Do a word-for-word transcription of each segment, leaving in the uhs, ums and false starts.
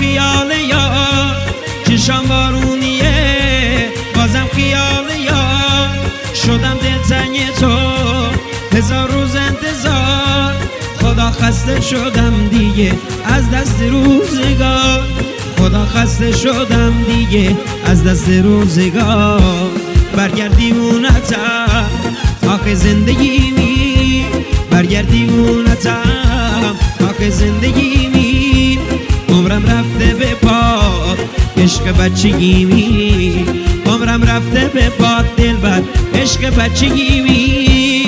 خیال یار چشم بارونیه بازم خیال یار شدم دلتنگ تو هزار روز انتظار خدا خسته شدم دیگه از دست روزگار خدا خسته شدم دیگه از دست روزگار برگرد دیوونتم آخه زندگی می برگرد دیوونتم آخه زندگی می عمرم رفته به پاد عشق بچگی می عمرم رفته به پاد دلبر عشق بچگی می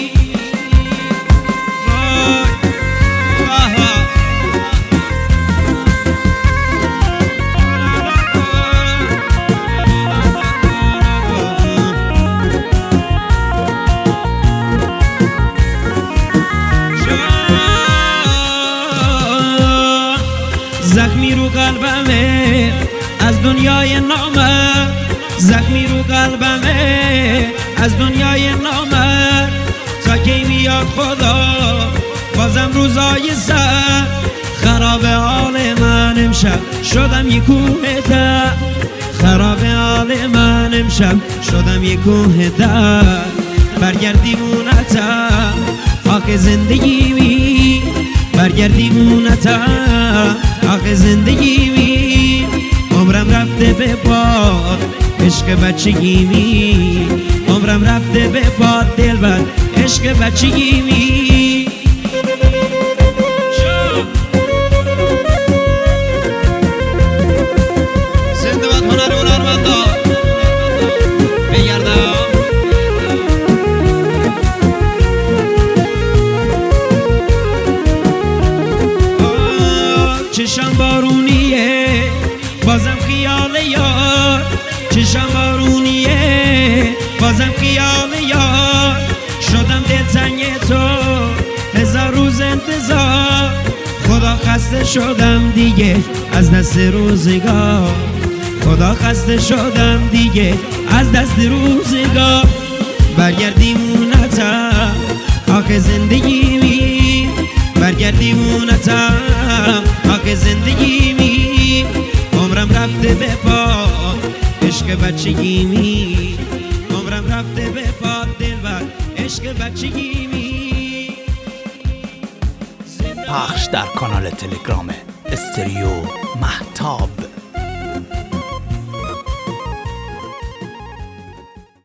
زخمی رو قلبمه از دنیای نامرد زخمی رو قلبمه از دنیای نامرد تا کی میاد خدا بازم روزای سر خراب حال من امشب شدم یک کوه در خراب حال من امشب شدم یک کوه در برگرد دیوونتم خاک زندگی می برگرد دیوونتم آخه زندگی می عمرم رفته به پاد عشق بچگی می عمرم رفته به پاد دلبر عشق بچگی می زنده باد هنر و هنرمندا بگردم چشم بارونیه بازم خیال یار چشم بارونیه بازم خیال یار شدم دلتنگ تو هزار روز انتظار خدا خسته شدم دیگه از دست روزگار خدا خسته شدم دیگه از دست روزگار برگرد دیوونتم آخه زندگی می برگرد دیوونتم آخه زندگی می عمرم رفته به پاد عشق بچگی می عمرم رفته به پاد دلبر عشق بچگی می پخش در کانال تلگرام استریو مهتاب.